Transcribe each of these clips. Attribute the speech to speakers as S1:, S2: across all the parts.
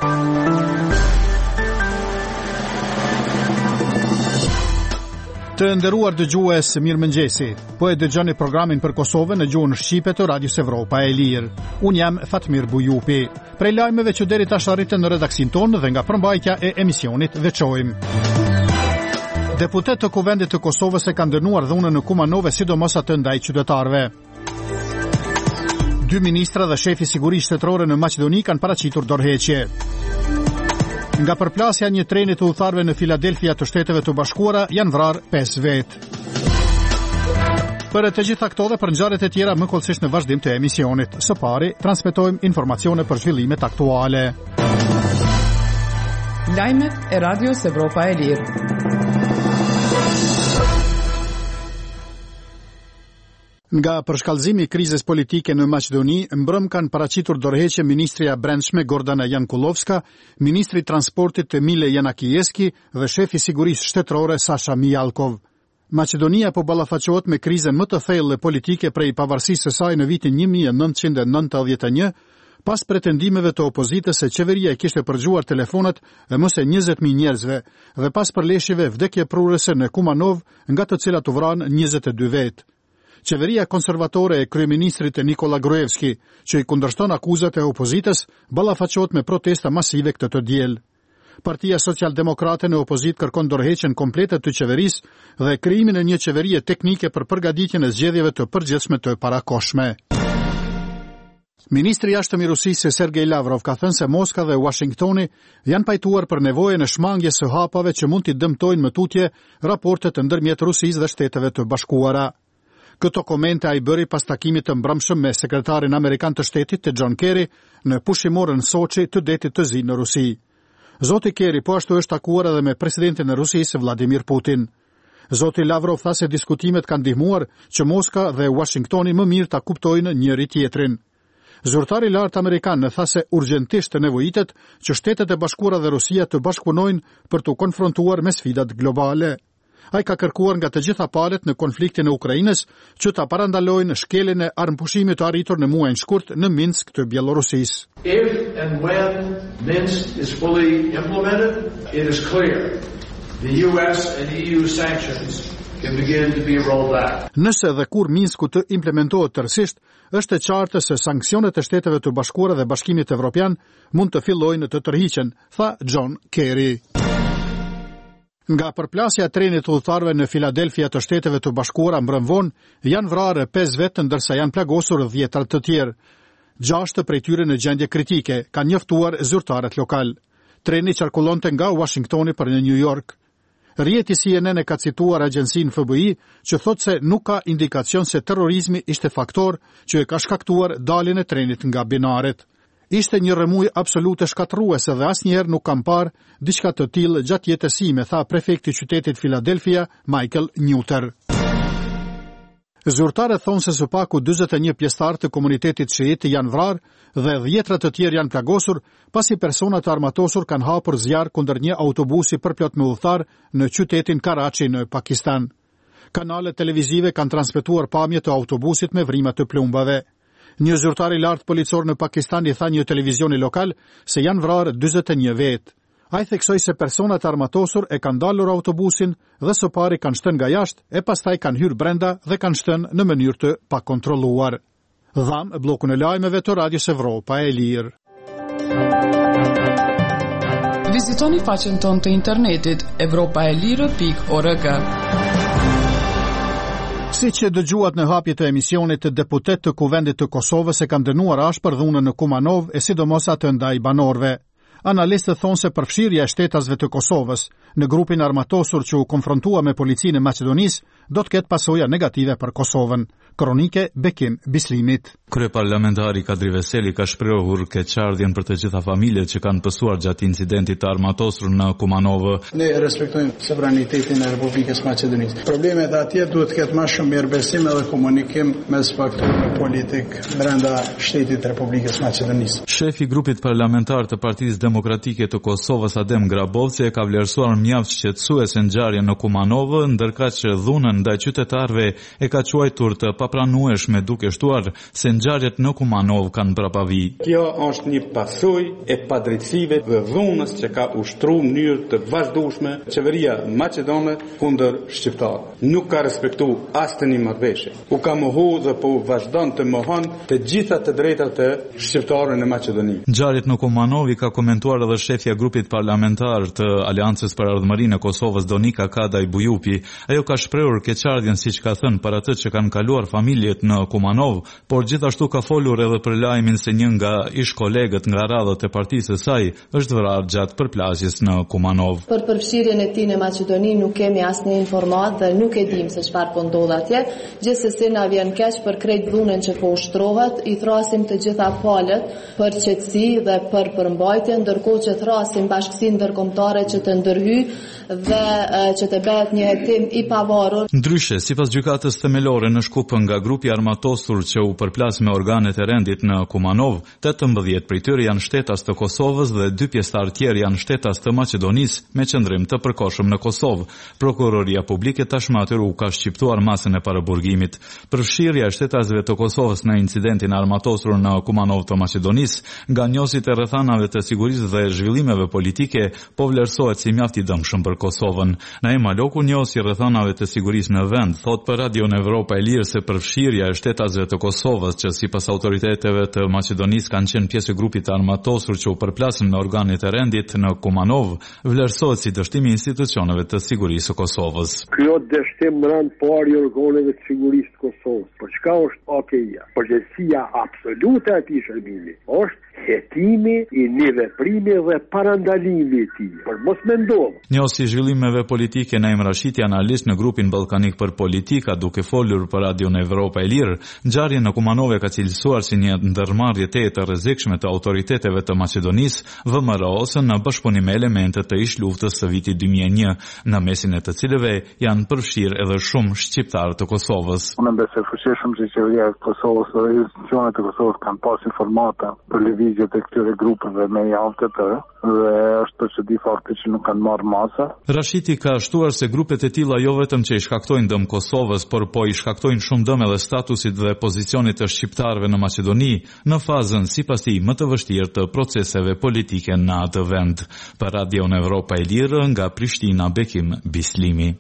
S1: Të nderuar dëgjues, mirëmëngjesi. Po e dëgjoni programin për Kosovën në gjuhën shqipe të Radios Evropa e Lirë. Unë jam Fatmir Bujupi. Prej lajmeve që deri tash arritën në redaksin tonë dhe nga përmbajtja e emisionit veçojmë. Deputet të Kuvendit të Kosovës e kanë dënuar dhunën në Kumanove, sidomos atë ndaj qytetarëve. 2 ministra dhe shefi sigurisë shtetërore në Maqedoni kanë paraqitur dorëheqje. Nga përplasja një treni të udhëtarëve në Filadelfia të Shteteve të Bashkuara janë vrarë 5 vetë. Për të gjitha këto dhe për ngjarjet e tjera më kollësisht në vazhdim të emisionit. Së pari, transmetojmë informacione për zhvillimet aktuale.
S2: Lajmet e Radios Evropa e Lirë.
S1: Nga përshkallëzimi i krizës politike në Maqedoni, mbrëm kanë paraqitur dorëheqje ministrja e Brendshme Gordana Jankulovska, ministri i transportit Emile Janakieski dhe shefi i sigurisë shtetërore Sasha Mijalkov. Maqedonia po ballafaqohet me krizën më të thellë politike prej pavarësisë së saj në vitin 1991, pas pretendimeve të opozitës se qeveria e kishte përgjuar telefonat e mëse 20.000 njerëzve dhe pas përleshjeve vdekje prurëse në Kumanov, nga të cilat u vranë 22 vetë. Qeveria konservatore e kryeministrit Nikola Gruevski, që i kundërshton akuzat e opozitës, ballafaqohet me protesta masive këtë të diel. Partia Socialdemokrate në opozit kërkon dorëheqjen komplete të qeverisë dhe krijimin e një qeverie teknike për përgatitjen e zgjedhjeve të përgjithshme të parakohshme. Ministri i jashtëm i Rusisë Sergej Lavrov ka thënë se Moska dhe Washingtoni janë pajtuar për nevojën e shmangjes së hapave që mund t'i dëmtojnë më tutje raportet ndërmjet Rusisë dhe Shteteve të Bashkuara. Këto komente ai bëri pas takimit të mbrëmshëm me sekretarin amerikan të shtetit të John Kerry në pushimorën Sochi të detit të Zi në Rusi. Zoti Kerry po ashtu është takuar edhe me presidentin e Rusisë Vladimir Putin. Zoti Lavrov tha se diskutimet kanë ndihmuar që Moska dhe Washingtoni më mirë ta kuptojnë njëri tjetrin. Zyrtari i lartë amerikan tha se urgjentisht nevojitet që Shtetet e Bashkuara dhe Rusia të bashkëpunojnë për të konfrontuar me sfidat globale. Ai ka kërkuar nga të gjitha palët në konfliktin e Ukrainës që ta parandalojnë shkeljen e armëpushimit të arritur në muajin shkurt në Minsk të Bielorusisë.
S3: If and when Minsk is fully implemented, it is clear the US and EU sanctions can begin to be rolled back.
S1: Nëse dhe kur Minsku të implementohet tërësisht, është e qartë se sanksionet e Shteteve të Bashkuara dhe Bashkimit Evropian mund të fillojnë të tërhiqen, tha John Kerry. Nga përplasja e trenit udhëtarëve në Filadelfia të Shteteve të Bashkuara mbrëmvon, janë vrarë 5 vetë ndërsa janë plagosur 10 të tjerë. 6 prej tyre në gjendje kritike, kanë njoftuar zyrtarët lokal. Treni qarkullonte nga Washingtoni për në New York. Rjeti CNN e ka cituar agjensinë FBI që thotë se nuk ka indikacion se terrorizmi ishte faktor që e ka shkaktuar daljen e trenit nga binaret. Ishte një rrëmuj absolute shkatërruese dhe asnjëherë nuk kam parë diçka të tillë gjatë jetës sime, tha prefekti i qytetit Philadelphia, Michael Newter. Zyrtarët thonë se së paku 41 pjesëtar të komunitetit shiit janë vrarë dhe 10 të tjerë janë plagosur pasi persona të armatosur kanë hapur zjarr kundër një autobusi përplot me udhëtar në qytetin Karachi në Pakistan. Kanalet televizive kanë transmetuar pamje të autobusit me vrimat të plumbave. Një zyrtar i lartë policor në Pakistan i tha një televizioni lokal se janë vrarë 41 vetë. Ai theksoi se personat armatosur e kanë dalur autobusin dhe së pari kanë shtënë nga jashtë e pastaj kanë hyrë brenda dhe kanë shtënë në mënyrë të pakontrolluar. Dham bllokun e lajmeve të Radios Evropa e Lirë.
S2: Vizitoni faqen tonë të internetit evropaelire.org.
S1: Si që dëgjuat në hapje të emisionit, deputet të Kuvendit të Kosovës e kanë dënuar ashpër dhunën në Kumanov e sidomos atë ndaj banorëve. Analistët thonë se përfshirja e shtetasve të Kosovës në grupin armatosur që u konfrontua me policinë e Maqedonisë do të ketë pasoja negative për Kosovën. Kronike Bekim Bislimit.
S4: Kryeparlamentari Kadri Veseli ka shprehur keqardhjen për të gjitha familjet që kanë pësuar gjatë incidentit të armatosur në Kumanovë.
S5: Ne respektojmë sovranitetin e Republikës Maqedonisë. Problemet atje duhet të ketë më shumë mirëbesim edhe komunikim mes faktorëve politik brenda shtetit të Republikës Maqedonisë.
S4: Shefi i grupit parlamentar të Partisë Demokratike të Kosovës Adem Grabovci e ka vlerësuar mjaft shqetësuese ngjarjen në Kumanovë, ndërkaq që dhunën ndaj qytetarëve e ka quajtur të papranueshme, duke shtuar se Ngjarjet në Kumanov kanë prapavi.
S6: Kjo është një pasojë e padrejtësive dhe dhunës që ka ushtruar në mënyrë të vazhdueshme qeveria maqedone kundër shqiptarëve. Nuk ka respektuar asnjë marrëveshje. U ka mohuar dhe po vazhdon të mohon të gjitha të drejtat e shqiptarëve në Maqedoni.
S4: Ngjarjet në Kumanov i ka komentuar edhe shefja e grupit parlamentar të Aleancës për Ardhmërinë e Kosovës Donika Kadaj Bujupi. Ajo ka shprehur keqardhjen siç ka thënë për atë që kanë kaluar familjet në Kumanov, por gjithashtu ka folur edhe për lajmin se një nga ish kolegët nga radhët e partisë së saj është vrarë gjatë përplasjes në Kumanov.
S7: Për përfshirjen e tij në Maqedoni nuk kemi asnjë informatë dhe nuk e dim se çfarë po ndodh atje. Gjithsesi na vjen keq për krejt dhunën që po ushtrohet, i thrasim të gjitha palët për qetësi dhe për përmbajtje, ndërkohë që thrasim bashkësinë ndërkombëtare që të ndërhyjë dhe që të bëhet një hetim i pavarur.
S4: Ndryshe, sipas gjykatës themelore në Shkup nga grupi armatosur që u përplas me organet e rendit në Kumanov, 18 prej tyre janë shtetas të Kosovës dhe 2 pjesëtar tjerë janë shtetas të Maqedonisë me qëndrim të përkohshëm në Kosovë. Prokuroria publike tashmë atyre u ka shqiptuar masën e paraburgimit. Përfshirja e shtetasëve të Kosovës në incidentin armatosur në Kumanov të Maqedonisë nga njohësit e rrethanave të sigurisë dhe zhvillimeve politike po vlerësohet si mjaft i dëmshëm për Kosovën. Naima Loku, njohësi i rrethanave të sigurisë në vend, thot për Radio Evropa e Lirë se përfshirja e shtetasëve të Kosovës që sipas autoriteteve të Maqedonisë kanë qenë pjesë e grupit armatosur që u përplasën me organet e rendit në Kumanov, vlerësohet si dështim i institucioneve të sigurisë së Kosovës.
S8: Kjo dështim rënd parë i organeve të sigurisë të Kosovës. Por çka është AKI-ja? Përgjegjësia absolute e atij shërbimi është hetimi i një veprimi dhe parandalimi i tij. Por mos mendoj.
S4: Njohësi i zhvillimeve politike Naim Rashiti, analist në grupin ballkanik për politika, duke folur për Radio Evropa e Lirë, ngjarjen në Kumanov ka cilësuar si një ndërmarrje të rrezikshme të autoriteteve të Maqedonisë, VMRO-së në bashkëpunim me elemente të ish luftës së vitit 2001, në mesin e të cilëve janë përfshirë edhe shumë shqiptarë të Kosovës.
S9: Unë besoj fuqishëm që qeveria e Kosovës dhe institucionet e Kosovës kanë pas informata për lëvizjet e këtyre grupeve me javë të tërë dhe është përshëdi fakti që nuk kanë marrë masa.
S4: Rashiti ka shtuar se grupet e tilla jo vetëm që i shkaktojnë dëm Kosovës, por po i shkaktojnë shumë dëm edhe statusit dhe pozicionit të shqiptarëve në Maqedoni në fazën sipas tij më të vështirë të proceseve politike në atë vend. Për Radio Evropa e Lirë nga Prishtina, Bekim Bislimi.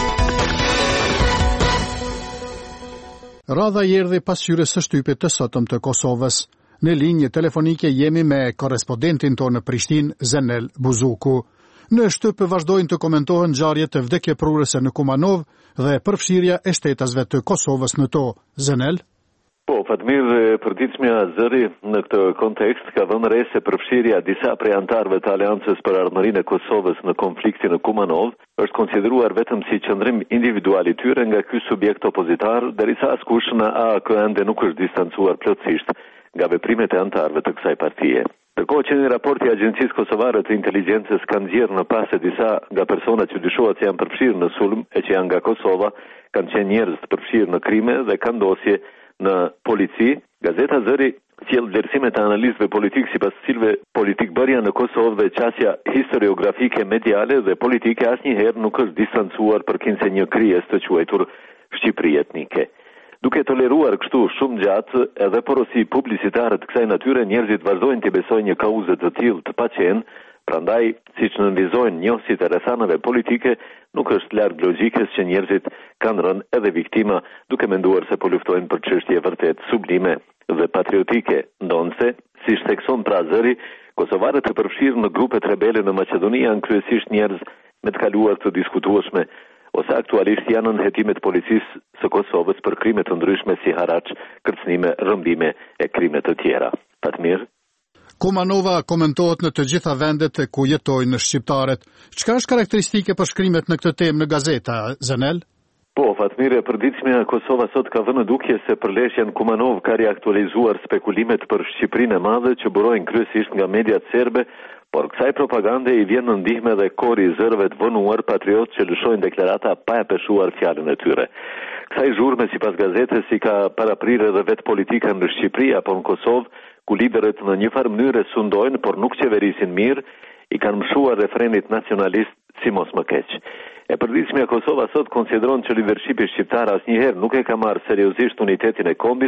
S1: Radha i erdhi pas hyrjes së shtypit të sotëm të Kosovës. Në linjë telefonike jemi me korrespondentin tonë në Prishtinë, Zenel Buzuku. Në shtyp vazhdojnë të komentohen ngjarjet e vdekjeprurëse në Kumanov dhe përfshirja e shtetasëve të Kosovës në to. Zenel?
S10: Po, Fatmir, përditshmja zëri në këtë kontekst ka dhënë re se përfshirja disa prej antarëve të Aleancës për Ardhmërinë e Kosovës në konfliktin në Kumanov është konsideruar vetëm si qëndrim individual i tyre nga ky subjekt opozitar, derisa askush në AKN nuk është distancuar plotësisht nga veprimet e antarëve të kësaj partie. Ndërkohë që një raport i Agjencisë Kosovare të Inteligjencës ka nxjerrë në pas se disa nga personat që dyshohet se janë përfshirë në sulm e që janë nga Kosova, kanë qenë njerëz të përfshirë në krime dhe kanë dosje në polici, gazeta Zëri sjell vlerësime të analizëve politik sipas të cilëve politikbërja në Kosovë dhe qasja historiografike mediale dhe politike asnjëherë nuk është distancuar përkinse një krijes të quajtur Shqipëri etnike. Duke toleruar kështu shumë gjatë edhe porosi publicitare të kësaj natyre, njerëzit vazhdojnë të besojnë një kauze të tillë të paqen, prandaj siç nënvizojnë njohësit e rrethanave politike, nuk është larg logjikës që njerëzit kanë rënë edhe viktima, duke menduar se po luftojnë për çështje vërtet sublime dhe patriotike, ndonse, siç thekson pra Zëri, kosovarët e përfshirë në grupet rebele në Maqedoni janë kryesisht njerëz me të kaluar të diskutueshme, ose aktualisht janë në hetimet policisë së Kosovës për krime të ndryshme si haraç, kërcënime, rrëmbime e krime të tjera. Fatmir?
S1: Kumanova komentohet në të gjitha vendet ku jetojnë shqiptarët. Çka është karakteristike për shkrimet në këtë temë në gazeta, Zenel?
S10: Po, Fatmir, e përditshmja Kosova sot ka vënë dukje se përleshja në Kumanov ka riaktualizuar spekulimet për Shqipërinë e madhe që burojnë kryesisht nga mediat serbe, por kësaj propagande i vjen në ndihmë dhe kori i zërëve të vënuar patriot që lëshojnë deklarata pa e peshuar fjalën e tyre. Kësaj zhurme sipas gazetës si ka paraprirë edhe vetë politika në Shqipëri apo në Kosovë, ku liderët në një farë mënyrë sundojnë, por nuk qeverisin mirë, i kanë mshuar refrenit nacionalist si mos më keq. E përditshmja Kosova sot konsideron që lidershipi shqiptar asnjëherë nuk e ka marrë seriozisht unitetin e kombit,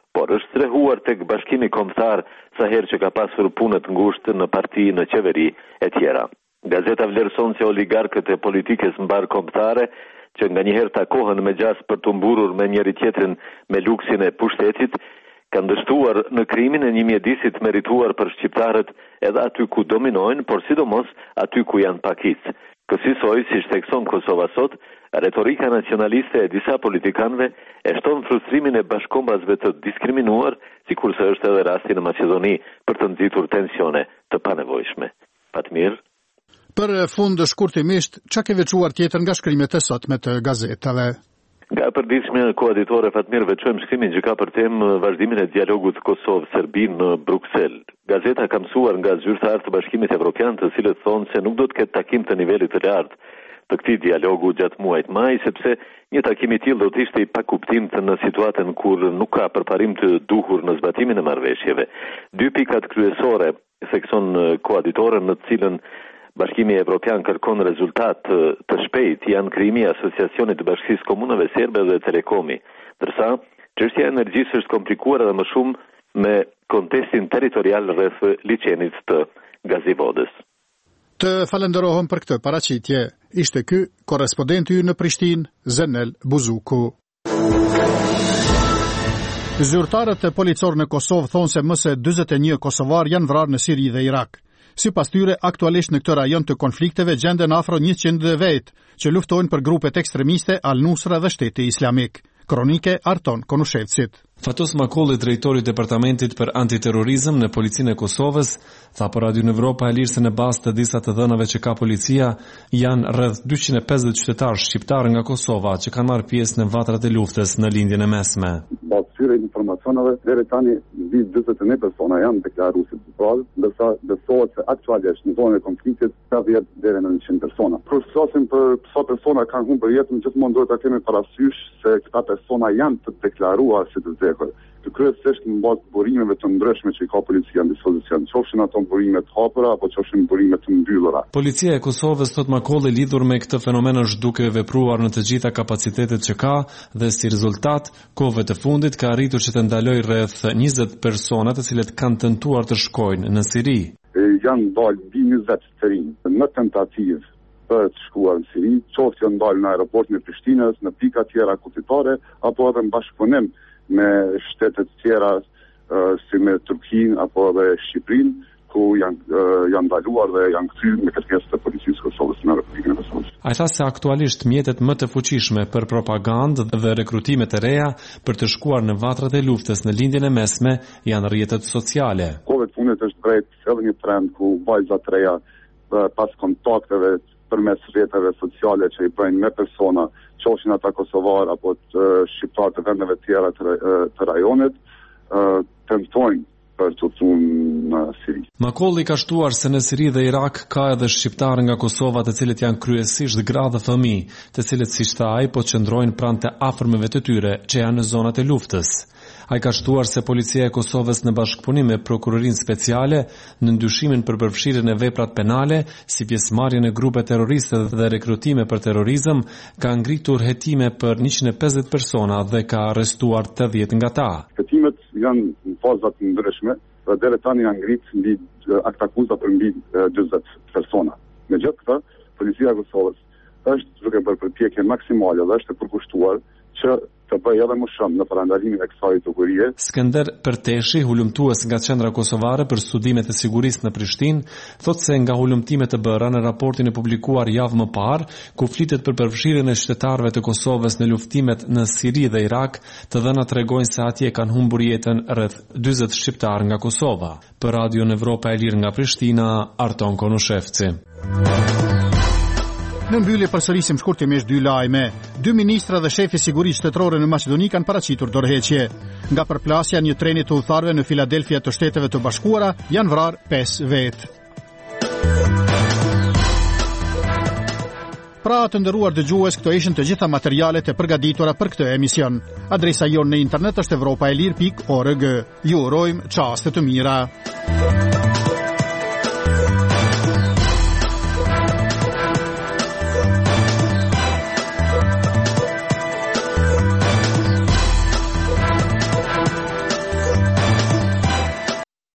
S10: por është strehuar tek Bashkimi Kombëtar sa herë që ka pasur punë të ngushtë në parti, në qeveri e tjera. Gazeta vlerëson se oligarkët e politikës mbar kombëtare që nganjëherë takohen me gjas për të mburur me njëri tjetrin me luksin e pushtetit, kanë dështuar në krimin e një mjedisit merituar për shqiptarët edhe aty ku dominojnë, por sidomos aty ku janë pakicë. Kësaj, si thekson Kosova sot, retorika nacionaliste e disa politikanëve e shton frustrimin e bashkombasve të diskriminuar, sikurse është edhe rasti në Maqedoni për të nxitur tensione të panevojshme. Fatmir.
S1: Për fund shkurtimisht, çka ke veçuar tjetër nga shkrimet e sotme të gazetave?
S10: Nga përditshmja koaditore Fatmir veçojmë shkrimin që ka për temë vazhdimin e dialogut Kosovë-Serbi në Bruksel. Gazeta ka mësuar nga zyrtarë të Bashkimit Evropian, të cilët thonë se nuk do të ketë takim të nivelit të lartë të këtij dialogu gjatë muajit maj, sepse një takim i tillë do të ishte i pakuptimtë në situatën kur nuk ka përparim të duhur në zbatimin e marrëveshjeve. Dy pikat kryesore thekson koaditore në të cilën Bashkimi Evropian kërkon rezultat të shpejt janë krijimi i Asociacionit të Bashkisë Komunave Serbe dhe Telekomi, ndërsa çështja e energjisë është komplikuar edhe më shumë me kontestin territorial rreth liçenit të Gazivodës.
S1: Të falenderohem për këtë paraqitje. Ishte ky korrespondenti ynë në Prishtinë, Zenel Buzuku. Zyrtarët e policorë në Kosovë thonë se më se 41 kosovar janë vrarë në Siri dhe Irak. Sipas tyre, aktualisht në këtë rajon të konflikteve gjenden afro 100 vetë që luftojnë për grupet ekstremiste Al-Nusra dhe Shteti Islamik. Kronike Arton Konushevcit.
S11: Fatos Makolli, drejtori i Departamentit për Antiterrorizëm në Policinë e Kosovës, tha për Radio Evropa e Lirë se në bazë të disa të dhënave që ka policia, janë rreth 250 qytetarë shqiptarë nga Kosova që kanë marrë pjesë në vatrat e luftës në lindjen e mesme.
S12: Bazë informacioneve, deri tani mbi 41 persona janë deklaruar si zbrazë, ndërsa besohet se aktualisht në zonën e konfliktit ka 10 deri në 100 persona. Kur flasim për sa persona kanë humbur jetën, gjithmonë duhet ta kemi parasysh se këta persona janë të deklaruar si të vdekur. Të kryesisht në bazë të burimeve të ndryshme që i ka policia në dispozicion, qofshin ato burime të hapura apo qofshin burime të mbyllura.
S11: Policia e Kosovës, thot Makolli, lidhur me këtë fenomen është duke vepruar në të gjitha kapacitetet që ka dhe si rezultat, kohëve të fundit ka arritur që të ndalojë rreth 20 persona të cilët kanë tentuar të shkojnë në Siri.
S12: Janë dalë mbi 20 të rinj në tentativë për të shkuar në Siri, qoftë janë dalë në aeroportin e Prishtinës, në pika tjera kutitare, apo edhe në bashkëpunim me shtetet tjera si me Turqinë apo edhe Shqipërinë, ku janë ndaluar dhe janë kthyer me kërkesë të policisë Kosovës në Republikën e Kosovës.
S11: Ai tha se aktualisht mjetet më të fuqishme për propagandë dhe rekrutime të reja për të shkuar në vatrat e luftës në lindjen e mesme janë rrjetet sociale.
S12: Kohët fundit është drejt edhe një trend ku vajza të reja pas kontakteve përmes rrjeteve sociale që i bëjnë me persona, qofshin ata kosovar apo shqiptar të vendeve tjera të rajonit, tentojnë për të thunë në Siri.
S11: Makolli ka shtuar se në Siri dhe Irak ka edhe shqiptarë nga Kosova të cilët janë kryesisht gra dhe fëmijë, të cilët si tha ai po qëndrojnë pranë të afërmeve të tyre që janë në zonat e luftës. Ai ka shtuar se policia e Kosovës në bashkëpunim me prokurorinë speciale në ndyshimin për përfshirjen e veprat penale si pjesëmarrjen e grupe terroriste dhe rekrutime për terrorizëm ka ngritur hetime për 150 persona dhe ka arrestuar 80 nga ta.
S12: Hetimet janë në faza të ndryshme dhe deri tani janë ngritur mbi aktakuza për mbi 40 persona. Megjithatë këtë, policia e Kosovës është duke bërë përpjekje maksimale dhe është e përkushtuar që të bëjë edhe më shumë në parandalimin e kësaj tugurie.
S11: Skënder Përteshi, hulumtues nga Qendra Kosovare për Studimet e Sigurisë në Prishtinë, thotë se nga hulumtimet të bëra në raportin e publikuar javë më parë, ku flitet për përfshirjen e qytetarëve të Kosovës në luftimet në Siri dhe Irak, të dhënat tregojnë se atje kanë humbur jetën rreth 40 shqiptarë nga Kosova. Për Radio Evropa e Lirë nga Prishtina, Arton Konushevci.
S1: Në mbyllje përsërisim shkurtimisht dy lajme. 2 ministra dhe shefi sigurisë shtetërore në Maqedoni kanë paraqitur dorëheqje. Nga përplasja një treni të udhëtarëve në Filadelfia të Shteteve të Bashkuara janë vrarë 5 vetë. Pra të nderuar dëgjues, këto ishin të gjitha materialet e përgatitura për këtë emision. Adresa jonë në internet është europaelir.org. Ju urojmë çaste të mira.